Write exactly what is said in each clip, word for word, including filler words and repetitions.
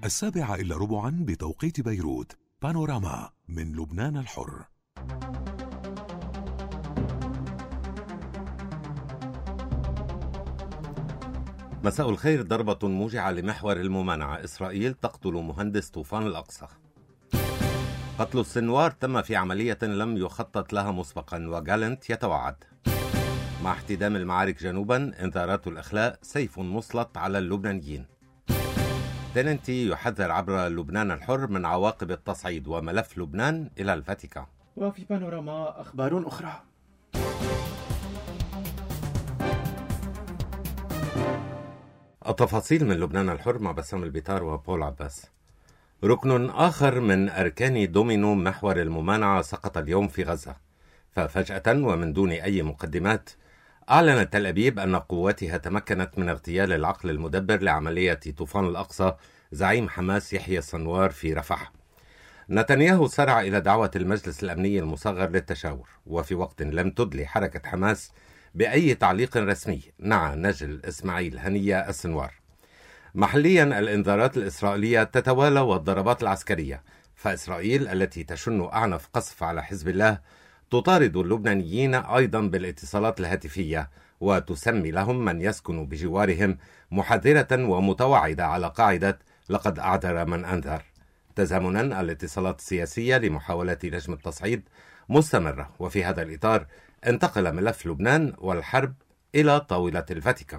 السابعة إلا ربعا بتوقيت بيروت. بانوراما من لبنان الحر. مساء الخير. ضربة موجعة لمحور الممانعة. إسرائيل تقتل مهندس طوفان الأقصى. قتل السنوار تم في عملية لم يخطط لها مسبقا، وجالنت يتوعد. مع احتدام المعارك جنوبا، انذارات الإخلاء سيف مسلط على اللبنانيين. تيننتي يحذر عبر لبنان الحر من عواقب التصعيد، وملف لبنان إلى الفاتيكان. وفي بانوراما أخبار أخرى. التفاصيل من لبنان الحر مع بسام البيطار وبول عباس. ركن آخر من أركان دومينو محور الممانعة سقط اليوم في غزة، ففجأة ومن دون أي مقدمات أعلنت تل أبيب أن قواتها تمكنت من اغتيال العقل المدبر لعملية طوفان الأقصى زعيم حماس يحيى السنوار في رفح. نتنياهو سارع إلى دعوة المجلس الأمني المصغر للتشاور، وفي وقت لم تدلي حركة حماس بأي تعليق رسمي نعى نجل إسماعيل هنية السنوار. محليا الإنذارات الإسرائيلية تتوالى والضربات العسكرية، فإسرائيل التي تشن أعنف قصف على حزب الله تطارد اللبنانيين أيضا بالاتصالات الهاتفية، وتسمي لهم من يسكن بجوارهم، محذرة ومتوعدة على قاعدة لقد أعذر من أنذر. تزامنا الاتصالات السياسية لمحاولة نجم التصعيد مستمرة، وفي هذا الإطار انتقل ملف لبنان والحرب إلى طاولة الفاتيكان.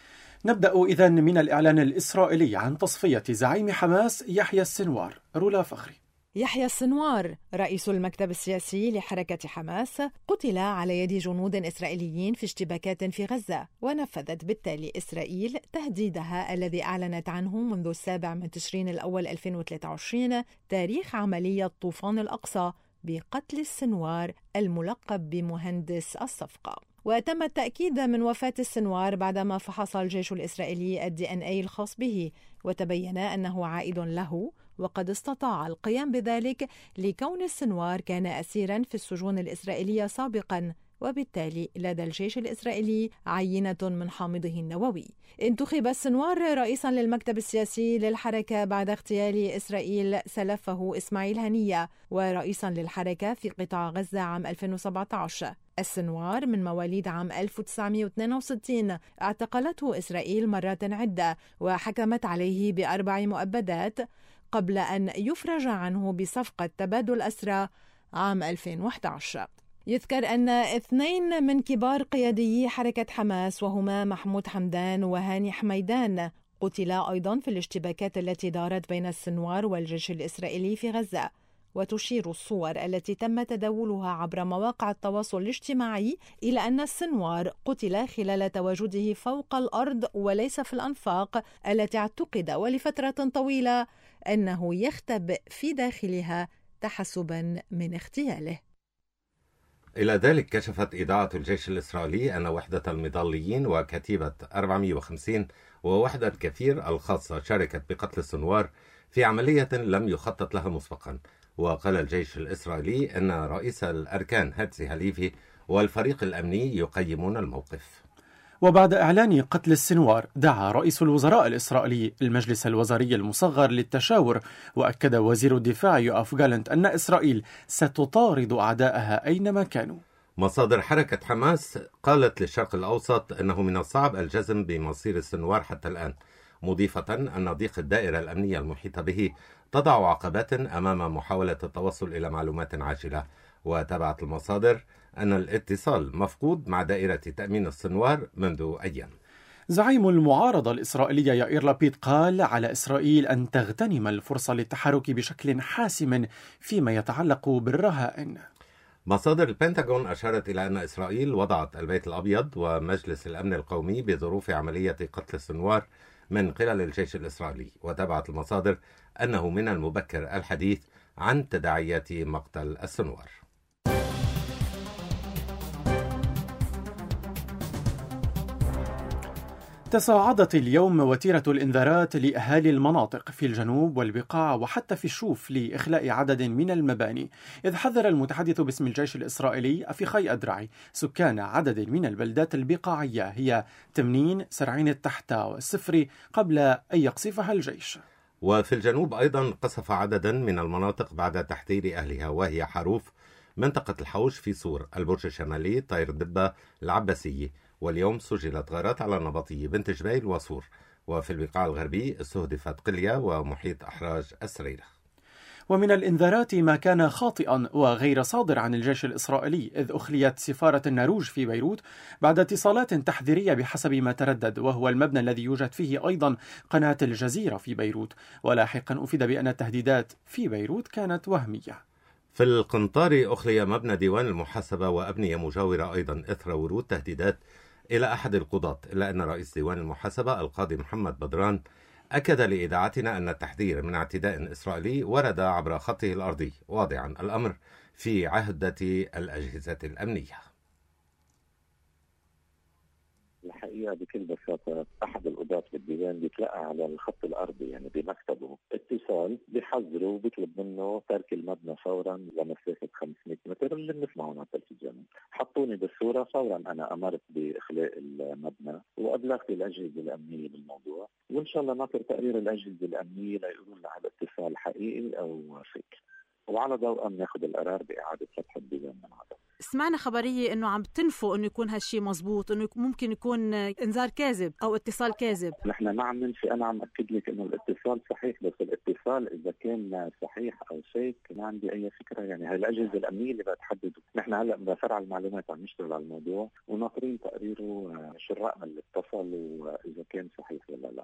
نبدأ إذن من الإعلان الإسرائيلي عن تصفية زعيم حماس يحيى السنوار. رولا فخري. يحيى السنوار رئيس المكتب السياسي لحركة حماس قتل على يد جنود إسرائيليين في اشتباكات في غزة، ونفذت بالتالي إسرائيل تهديدها الذي أعلنت عنه منذ السابع من تشرين الأول ألفين وثلاثة وعشرين تاريخ عملية طوفان الأقصى بقتل السنوار الملقب بمهندس الصفقة. وتم التأكيد من وفاة السنوار بعدما فحص الجيش الإسرائيلي الدي إن إيه الخاص به، وتبين أنه عائد له، وقد استطاع القيام بذلك لكون السنوار كان أسيرا في السجون الإسرائيلية سابقا، وبالتالي لدى الجيش الإسرائيلي عينة من حامضه النووي. انتخب السنوار رئيسا للمكتب السياسي للحركة بعد اغتيال إسرائيل سلفه إسماعيل هنية، ورئيسا للحركة في قطاع غزة عام ألفين وسبعة عشر. السنوار من مواليد عام ألف وتسعمائة واثنين وستين، اعتقلته إسرائيل مرات عدة وحكمت عليه بأربع مؤبدات قبل أن يفرج عنه بصفقة تبادل أسرى عام ألفين وأحد عشر. يذكر أن اثنين من كبار قياديي حركة حماس، وهما محمود حمدان وهاني حميدان، قتلا أيضا في الاشتباكات التي دارت بين السنوار والجيش الإسرائيلي في غزة. وتشير الصور التي تم تداولها عبر مواقع التواصل الاجتماعي إلى أن السنوار قتل خلال تواجده فوق الأرض وليس في الأنفاق التي اعتقد ولفترة طويلة أنه يختبئ في داخلها تحسبا من اغتياله. إلى ذلك كشفت إذاعة الجيش الإسرائيلي أن وحدة المظليين وكتيبة أربعمائة وخمسين ووحدة كثير الخاصة شاركت بقتل السنوار في عملية لم يخطط لها مسبقا. وقال الجيش الإسرائيلي أن رئيس الأركان هاتزي هليفي والفريق الأمني يقيمون الموقف. وبعد إعلان قتل السنوار، دعا رئيس الوزراء الإسرائيلي المجلس الوزاري المصغر للتشاور، وأكد وزير الدفاع يوآف جالنت أن إسرائيل ستطارد أعدائها أينما كانوا. مصادر حركة حماس قالت للشرق الأوسط أنه من الصعب الجزم بمصير السنوار حتى الآن، مضيفة أن ضيق الدائرة الأمنية المحيطة به تضع عقبات أمام محاولة التوصل إلى معلومات عاجلة. وتابعت المصادر أن الاتصال مفقود مع دائرة تأمين السنوار منذ أيام. زعيم المعارضة الإسرائيلية يائير لابيد قال على إسرائيل أن تغتنم الفرصة للتحرك بشكل حاسم فيما يتعلق بالرهائن. مصادر البنتاغون أشارت إلى أن إسرائيل وضعت البيت الأبيض ومجلس الأمن القومي بظروف عملية قتل السنوار من قبل الجيش الإسرائيلي. وتابعت المصادر أنه من المبكر الحديث عن تداعيات مقتل السنوار. تصاعدت اليوم وتيرة الإنذارات لأهالي المناطق في الجنوب والبقاع وحتى في الشوف لإخلاء عدد من المباني، إذ حذر المتحدث باسم الجيش الإسرائيلي أفيخاي أدرعي سكان عدد من البلدات البقاعية هي تمنين، سرعين التحتة والسفري قبل أن يقصفها الجيش. وفي الجنوب أيضا قصف عددا من المناطق بعد تحذير أهلها، وهي حروف، منطقة الحوش في صور، البرج الشمالي، طير الدبة، العباسية. واليوم سجلت غارات على النبطية، بنت جبيل وصور. وفي البقاع الغربي استهدفت قليا ومحيط أحراج السريرة. ومن الإنذارات ما كان خاطئا وغير صادر عن الجيش الإسرائيلي، إذ أخليت سفارة النرويج في بيروت بعد اتصالات تحذيرية بحسب ما تردد، وهو المبنى الذي يوجد فيه أيضا قناة الجزيرة في بيروت. ولاحقا أفيد بأن التهديدات في بيروت كانت وهمية. في القنطاري أخلي مبنى ديوان المحاسبة وأبنية مجاورة أيضا إثر ورود تهديدات إلى أحد القضاة، إلا أن رئيس ديوان المحاسبة القاضي محمد بدران أكد لإذاعتنا أن التحذير من اعتداء إسرائيلي ورد عبر خطه الأرضي، واضعا الأمر في عهدة الأجهزة الأمنية. الحقيقة بكل بساطة أحد القضاة بالديوان بيتلقى على الخط الأرضي، يعني بمكتبه اتصال بيحذره وبيطلب منه ترك المبنى فورا لمسافة خمسمائة متر اللي بنسمعه على التلفزيون. حطوني بالصورة، فورا أنا أمرت بإخلاء المبنى وأبلغت الأجهزة الأمنية بالموضوع، وإن شاء الله ناطر تقرير الأجهزة الأمنية ليقولوا لنا هذا اتصال حقيقي أو فيك، وعلى ضوء ناخذ القرار بإعادة فتح الديوان من هذا. سمعنا خبرية إنه عم تنفوا إنه يكون هالشي مزبوط، إنه ممكن يكون إنذار كاذب أو اتصال كاذب. نحن ما عم ننفي، أنا عم أكد لك إنه الاتصال صحيح، بس الاتصال إذا كان صحيح أو فيك ما عندي أي فكرة. يعني هاي الأجهزة الأمنية اللي بتحدد. نحن هلا بفرع المعلومات عم نشتغل على الموضوع وناطرين تقريره شرائنا اللي اتصل وإذا كان صحيح ولا لا.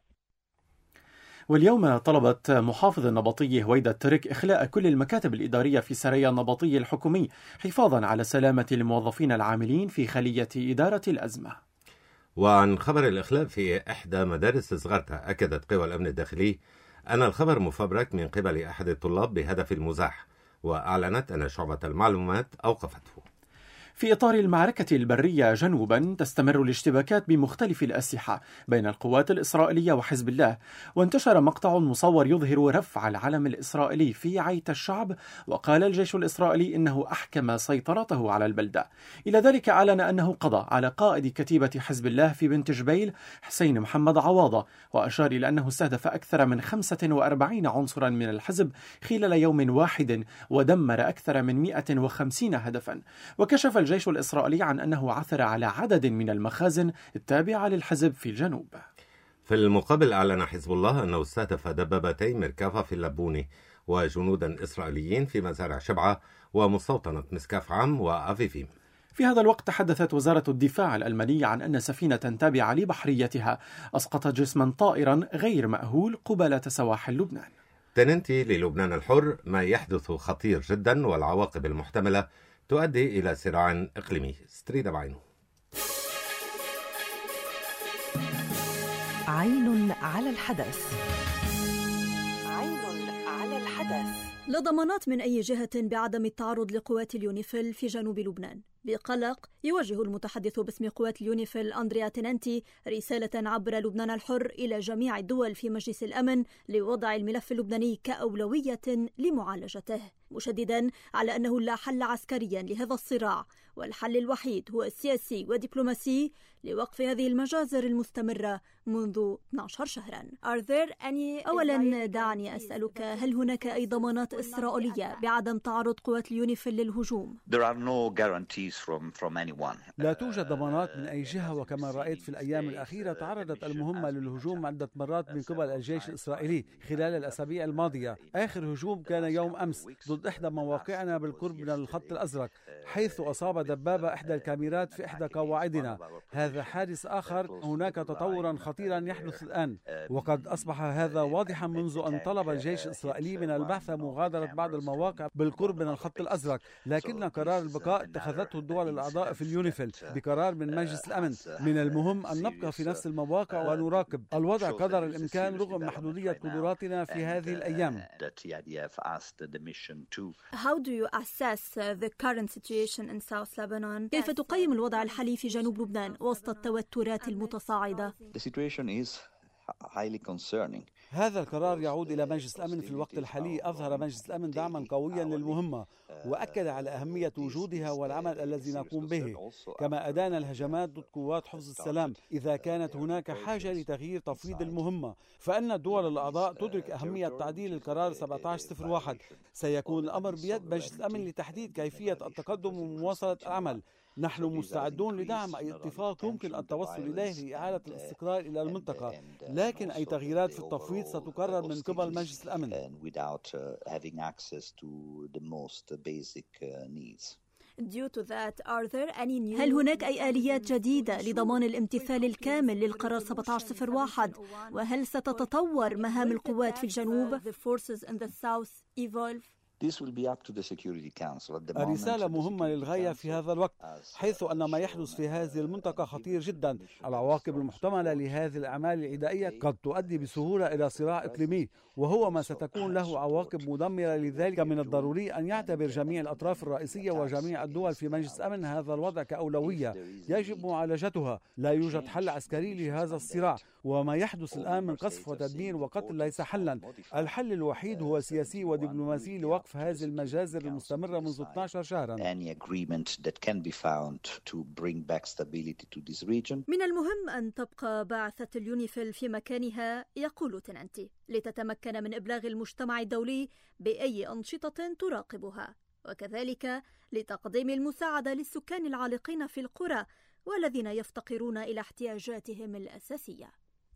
واليوم طلبت محافظ النبطية هويدا الترك إخلاء كل المكاتب الإدارية في سرايا النبطية الحكومي حفاظا على سلامة الموظفين العاملين في خلية إدارة الأزمة. وعن خبر الإخلاء في إحدى مدارس زغرتا، أكدت قوى الأمن الداخلي أن الخبر مفبرك من قبل أحد الطلاب بهدف المزاح، وأعلنت أن شعبة المعلومات أوقفته. في إطار المعركة البرية جنوبا تستمر الاشتباكات بمختلف الأسلحة بين القوات الإسرائيلية وحزب الله، وانتشر مقطع مصور يظهر رفع العلم الإسرائيلي في عيت الشعب، وقال الجيش الإسرائيلي إنه أحكم سيطرته على البلدة. إلى ذلك أعلن أنه قضى على قائد كتيبة حزب الله في بنت جبيل حسين محمد عواضة، وأشار إلى أنه استهدف أكثر من خمسة وأربعين عنصرا من الحزب خلال يوم واحد ودمر أكثر من مئة وخمسين هدفا. وكشف الجيش الإسرائيلي عن أنه عثر على عدد من المخازن التابعة للحزب في الجنوب. في المقابل أعلن حزب الله أنه استهدف دبابتين مركافة في اللبوني وجنودا إسرائيليين في مزارع شبعة ومستوطنة مسكاف عام وأفيفيم. في هذا الوقت تحدثت وزارة الدفاع الألمانية عن أن سفينة تابعة لبحريتها أسقطت جسما طائرا غير مأهول قبالة سواحل لبنان. تننتي للبنان الحر: ما يحدث خطير جدا والعواقب المحتملة تؤدي إلى صراع إقليمي. ستريدا بعينه. عين على الحدث. عين على الحدث. لا ضمانات من أي جهة بعدم التعرض لقوات اليونيفيل في جنوب لبنان. بقلق يوجه المتحدث باسم قوات اليونيفيل أندريا تننتي رسالة عبر لبنان الحر إلى جميع الدول في مجلس الأمن لوضع الملف اللبناني كأولوية لمعالجته، مشددا على أنه لا حل عسكريا لهذا الصراع، والحل الوحيد هو السياسي ودبلوماسي لوقف هذه المجازر المستمرة منذ اثني عشر شهرا. أولا دعني أسألك، هل هناك أي ضمانات إسرائيلية بعدم تعرض قوات اليونيفيل للهجوم؟ لا توجد ضمانات من أي جهة، وكما رأيت في الأيام الأخيرة تعرضت المهمة للهجوم عدة مرات من قبل الجيش الإسرائيلي خلال الأسابيع الماضية. آخر هجوم كان يوم أمس ضد إحدى مواقعنا بالقرب من الخط الأزرق، حيث أصاب دبابة إحدى الكاميرات في إحدى قواعدنا. هذا حادث آخر. هناك تطورا خطيرا يحدث الآن، وقد أصبح هذا واضحا منذ أن طلب الجيش الإسرائيلي من البعثة مغادرة بعض المواقع بالقرب من الخط الأزرق، لكن قرار البقاء اتخذته الدول الأعضاء في اليونيفيل بقرار من مجلس الأمن. من المهم أن نبقى في نفس المواقع ونراقب الوضع قدر الإمكان رغم محدودية قدراتنا في هذه الأيام. How do you assess the current situation in South Lebanon? كيف تقيم الوضع الحالي في جنوب لبنان وسط التوترات المتصاعدة؟ The situation is highly concerning. هذا القرار يعود إلى مجلس الأمن. في الوقت الحالي أظهر مجلس الأمن دعما قويا للمهمة، وأكد على أهمية وجودها والعمل الذي نقوم به، كما أدان الهجمات ضد قوات حفظ السلام. إذا كانت هناك حاجة لتغيير تفويض المهمة، فإن الدول الأعضاء تدرك أهمية تعديل القرار سبعة عشر صفر واحد. سيكون الأمر بيد مجلس الأمن لتحديد كيفية التقدم ومواصلة العمل. نحن مستعدون لدعم أي اتفاق يمكن التوصل إليه لإعادة الاستقرار إلى المنطقة، لكن أي تغييرات في التفويض ستقرر من قبل مجلس الأمن. هل هناك أي آليات جديدة لضمان الامتثال الكامل للقرار سبعة عشر صفر واحد؟ وهل ستتطور مهام القوات في الجنوب؟ الرسالة مهمة للغاية في هذا الوقت، حيث أن ما يحدث في هذه المنطقة خطير جدا. العواقب المحتملة لهذه الأعمال العدائية قد تؤدي بسهولة إلى صراع إقليمي، وهو ما ستكون له عواقب مدمرة. لذلك من الضروري أن يعتبر جميع الأطراف الرئيسية وجميع الدول في مجلس الأمن هذا الوضع كأولوية يجب معالجتها. لا يوجد حل عسكري لهذا الصراع، وما يحدث الآن من قصف وتدمير وقتل ليس حلا. الحل الوحيد هو سياسي ودبلوماسي لوقف هذه المجازر المستمرة منذ اثني عشر شهرا. من المهم أن تبقى بعثة اليونيفيل في مكانها، يقول تنانتي، لتتمكن من إبلاغ المجتمع الدولي بأي أنشطة تراقبها، وكذلك لتقديم المساعدة للسكان العالقين في القرى والذين يفتقرون إلى احتياجاتهم الأساسية.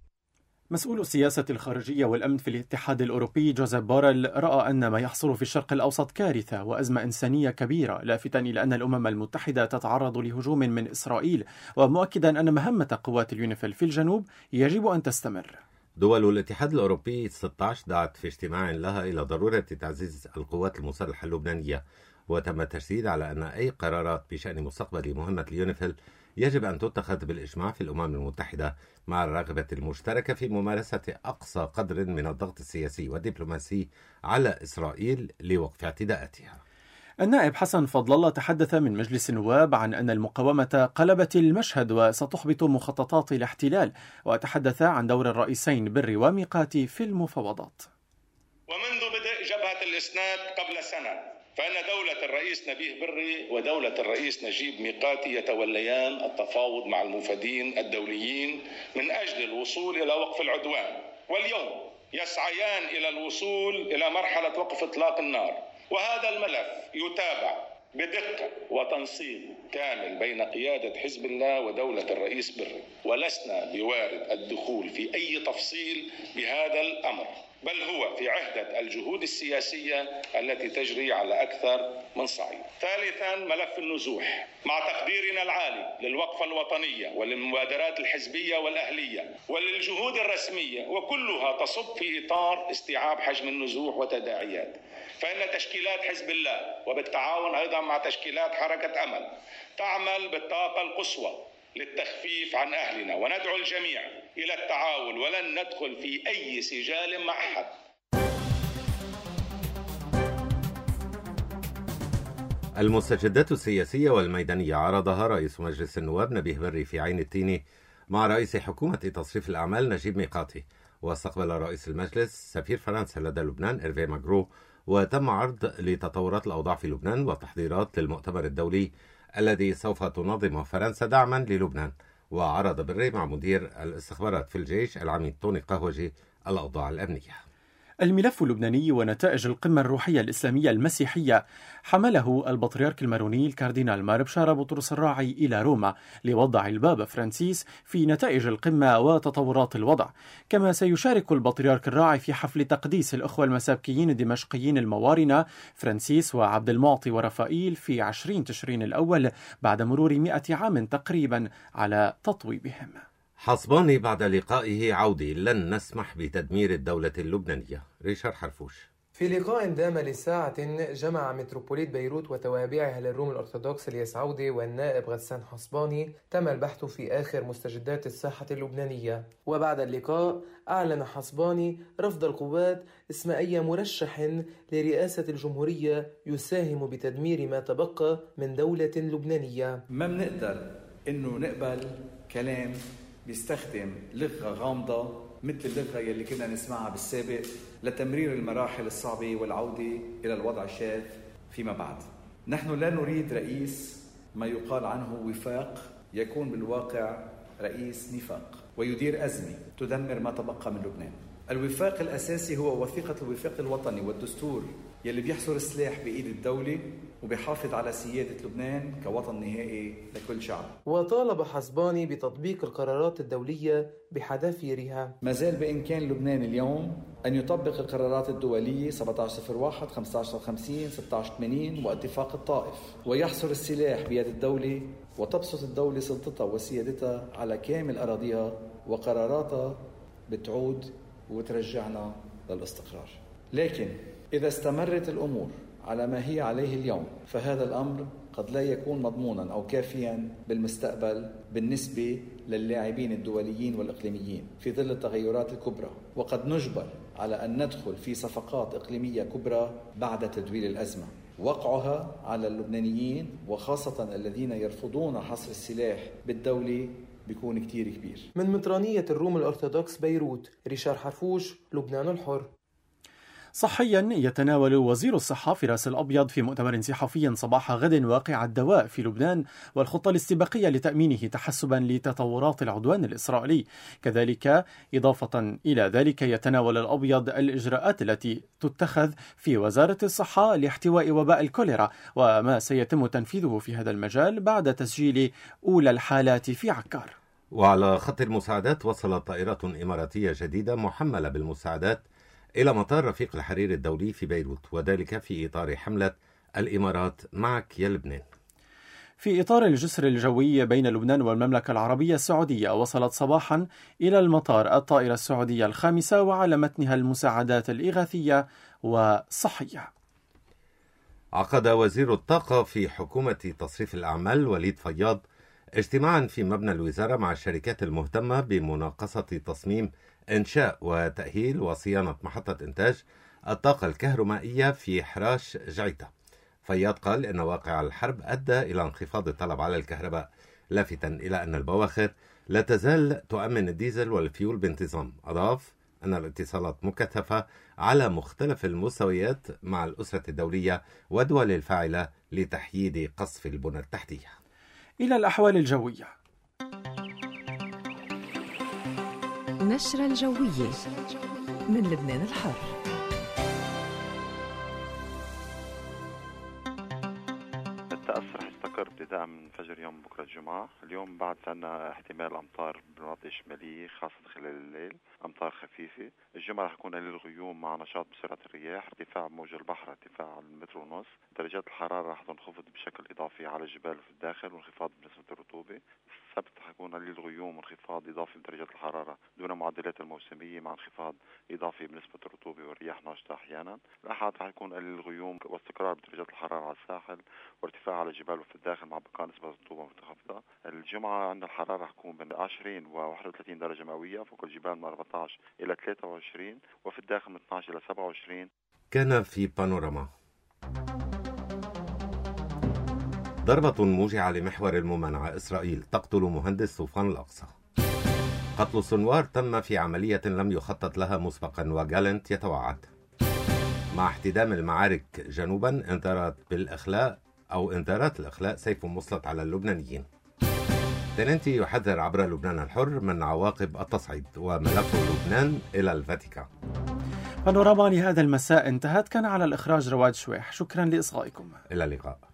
مسؤول السياسة الخارجية والأمن في الاتحاد الأوروبي جوزيف بوريل رأى أن ما يحصل في الشرق الأوسط كارثة وأزمة إنسانية كبيرة، لافتا إلى أن الأمم المتحدة تتعرض لهجوم من إسرائيل، ومؤكدا أن مهمة قوات اليونيفيل في الجنوب يجب أن تستمر. دول الاتحاد الأوروبي ستة عشر دعت في اجتماع لها إلى ضرورة تعزيز القوات المسلحة اللبنانية، وتم التشديد على أن أي قرارات بشأن مستقبل مهمة اليونيفيل يجب أن تتخذ بالإجماع في الأمم المتحدة، مع الرغبة المشتركة في ممارسة أقصى قدر من الضغط السياسي والدبلوماسي على إسرائيل لوقف اعتداءاتها. النائب حسن فضل الله تحدث من مجلس النواب عن أن المقاومة قلبت المشهد وستحبط مخططات الاحتلال، وتحدث عن دور الرئيسين بري وميقاتي في المفاوضات. ومنذ بدء جبهة الإسناد قبل سنة، فإن دولة الرئيس نبيه بري ودولة الرئيس نجيب ميقاتي يتوليان التفاوض مع المفادين الدوليين من أجل الوصول إلى وقف العدوان، واليوم يسعيان إلى الوصول إلى مرحلة وقف إطلاق النار. وهذا الملف يتابع بدقة وتنسيق كامل بين قيادة حزب الله ودولة الرئيس بري، ولسنا بوارد الدخول في أي تفصيل بهذا الأمر، بل هو في عهدة الجهود السياسية التي تجري على أكثر من صعيد. ثالثا، ملف النزوح، مع تقديرنا العالي للوقفة الوطنية وللمبادرات الحزبية والأهلية وللجهود الرسمية، وكلها تصب في إطار استيعاب حجم النزوح وتداعيات، فإن تشكيلات حزب الله وبالتعاون أيضا مع تشكيلات حركة أمل تعمل بالطاقة القصوى للتخفيف عن أهلنا، وندعو الجميع إلى التعاون ولن ندخل في أي سجال مع أحد. المستجدات السياسية والميدانية عرضها رئيس مجلس النواب نبيه بري في عين التيني مع رئيس حكومة تصريف الأعمال نجيب ميقاتي، واستقبل رئيس المجلس سفير فرنسا لدى لبنان إيرفي ماغرو، وتم عرض لتطورات الأوضاع في لبنان وتحضيرات للمؤتمر الدولي الذي سوف تنظمه فرنسا دعما للبنان. وعرض بري مع مدير الاستخبارات في الجيش العميد طوني قهوجي الأوضاع الأمنية. الملف اللبناني ونتائج القمة الروحية الإسلامية المسيحية حمله البطريرك الماروني الكاردينال مار بشارة بطرس الراعي إلى روما لوضع البابا فرانسيس في نتائج القمة وتطورات الوضع. كما سيشارك البطريرك الراعي في حفل تقديس الأخوة المسابكيين الدمشقيين الموارنة فرانسيس وعبد المعطي ورفائيل في عشرين تشرين الأول بعد مرور مئة عام تقريبا على تطويبهم. حصباني بعد لقائه عودي لن نسمح بتدمير الدولة اللبنانية. ريشار حرفوش. في لقاء دام لساعة جمع متروبوليت بيروت وتوابعها للروم الأرثوذكس الياس عودي والنائب غسان حصباني تم البحث في آخر مستجدات الساحة اللبنانية. وبعد اللقاء أعلن حصباني رفض القوات اسم أي مرشح لرئاسة الجمهورية يساهم بتدمير ما تبقى من دولة لبنانية. ما بنقدر إنه نقبل كلام بيستخدم لغة غامضة مثل اللغة يلي كنا نسمعها بالسابق لتمرير المراحل الصعبة والعودة إلى الوضع الشاذ فيما بعد. نحن لا نريد رئيس ما يقال عنه وفاق يكون بالواقع رئيس نفاق ويدير أزمة تدمر ما تبقى من لبنان. الوفاق الأساسي هو وثيقة الوفاق الوطني والدستور يلي بيحصر السلاح بإيد الدولة وبيحافظ على سيادة لبنان كوطن نهائي لكل شعب. وطالب حسباني بتطبيق القرارات الدولية بحذافيرها. ما زال بإمكان لبنان اليوم أن يطبق القرارات الدولية سبعة عشر صفر واحد، خمسة عشر خمسين، ستة عشر ثمانين واتفاق الطائف، ويحصر السلاح بيد الدولة وتبسط الدولة سلطتها وسيادتها على كامل أراضيها وقراراتها بتعود وترجعنا للاستقرار. لكن إذا استمرت الأمور على ما هي عليه اليوم فهذا الأمر قد لا يكون مضمونا أو كافيا بالمستقبل بالنسبة للاعبين الدوليين والإقليميين في ظل التغيرات الكبرى، وقد نجبر على أن ندخل في صفقات إقليمية كبرى بعد تدويل الأزمة. وقعها على اللبنانيين وخاصة الذين يرفضون حصر السلاح بالدولة بيكون كتير كبير. من مطرانية الروم الأرثوذكس بيروت، ريشار حرفوش، لبنان الحر. صحيا يتناول وزير الصحة في رأس الأبيض في مؤتمر صحفي صباح غد واقع الدواء في لبنان والخطة الاستباقية لتأمينه تحسبا لتطورات العدوان الإسرائيلي. كذلك إضافة إلى ذلك يتناول الأبيض الإجراءات التي تتخذ في وزارة الصحة لاحتواء وباء الكوليرا وما سيتم تنفيذه في هذا المجال بعد تسجيل أولى الحالات في عكار. وعلى خط المساعدات وصلت طائرة إماراتية جديدة محملة بالمساعدات إلى مطار رفيق الحرير الدولي في بيروت، وذلك في إطار حملة الإمارات معك يا لبنان. في إطار الجسر الجوي بين لبنان والمملكة العربية السعودية، وصلت صباحا إلى المطار الطائرة السعودية الخامسة وعلى متنها المساعدات الإغاثية والصحية. عقد وزير الطاقة في حكومة تصريف الأعمال وليد فياض اجتماعا في مبنى الوزارة مع الشركات المهتمة بمناقصة تصميم إنشاء وتأهيل وصيانة محطة إنتاج الطاقة الكهرومائية في حراش جعيتة. فياض قال إن واقع الحرب أدى إلى انخفاض الطلب على الكهرباء، لافتا إلى أن البواخر لا تزال تؤمن الديزل والفيول بانتظام. أضاف أن الاتصالات مكثفة على مختلف المستويات مع الأسرة الدولية والدول الفاعلة لتحييد قصف البنى التحتية. إلى الأحوال الجوية. نشرة الجوية من لبنان الحر. التأثر حيستقر ابتداء من فجر يوم بكرة الجمعة. اليوم بعد عندنا احتمال أمطار بالمناطق الشمالية خاصة خلال الليل، أمطار خفيفة. الجمعة رح يكون قليل الغيوم مع نشاط بسرعة الرياح، ارتفاع موج البحر ارتفاع المتر ونص. درجات الحرارة رح تنخفض بشكل إضافي على الجبال وفي الداخل وانخفاض بنسبة الرطوبة. السبت حيكون قليل الغيوم وانخفاض إضافي بدرجات الحرارة دون معدلات الموسمية مع انخفاض إضافي بنسبة الرطوبة والرياح ناشطة أحيانا. الأحد حيكون قليل الغيوم واستقرار بدرجات الحرارة على الساحل وارتفاع على الجبال وفي الداخل مع بقاء نسبة الرطوبة منخفضة. الجمعة عندنا الحرارة رح تكون بين عشرين وواحد وثلاثين درجة مئوية فوق الجبال من أربعة عشر إلى ثلاثة وعشرين وفي الداخل من اثني عشر إلى سبعة وعشرين. كان في بانوراما. ضربة موجعة لمحور الممانعة. إسرائيل تقتل مهندس طوفان الأقصى. قتل سنوار تم في عملية لم يخطط لها مسبقا وجالنت يتوعد. مع احتدام المعارك جنوبا انذارات بالإخلاء أو انذارات الإخلاء سيف مسلط على اللبنانيين. تننتي يحذر عبر لبنان الحر من عواقب التصعيد وملف لبنان إلى الفاتيكان. بانوراما لهذا المساء انتهت. كان على الإخراج رواد شويح. شكرا لإصغائكم. إلى اللقاء.